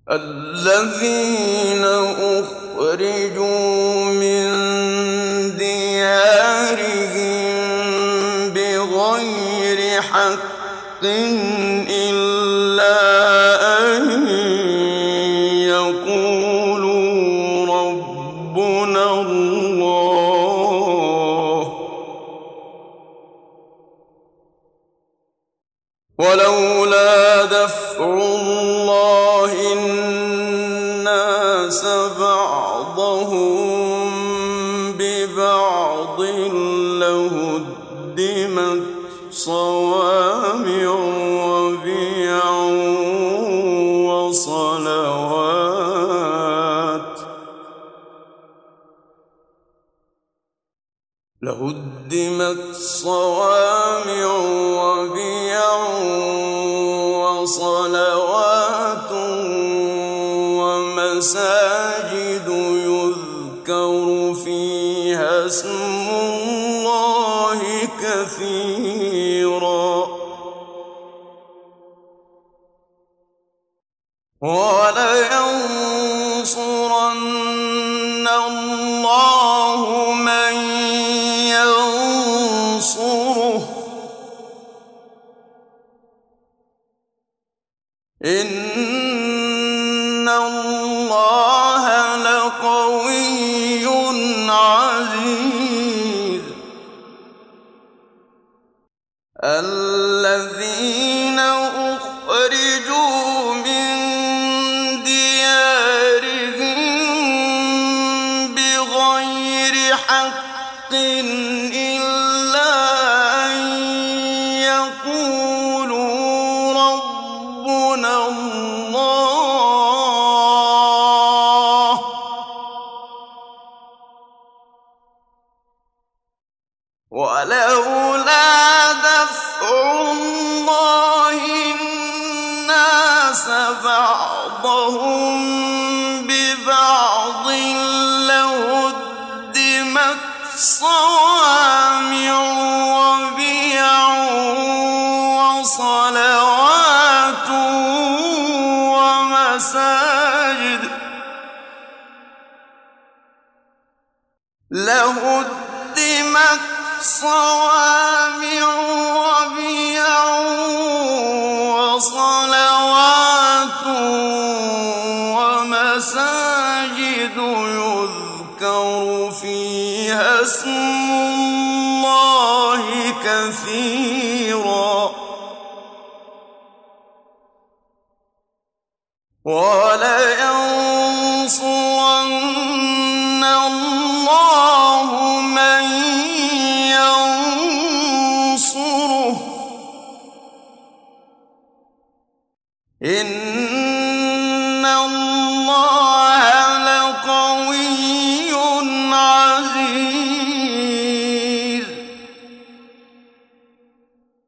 الذين أخرجوا من ديارهم بغير حق إلا أن يقولوا ربنا الله ولولا دفع الله الناس بعضهم ببعض لهدمت صوامع وبيع وصلوات ومساجد يذكر فيها اسم الله كثيرا ولينصرن الله من ينصره إن الله لقوي عزيز الذين أخرجوا من ديارهم بغير حق إلا أن يقولوا ربنا الله ولولا دفع الله الناس بعضهم ببعض لهدمت صوامع وبيع وصلوات ومساجد صوامع وبيع وصلوات ومساجد يذكر فيها اسم الله كثيرا ولينصرن الله من ينصره إن الله لقوي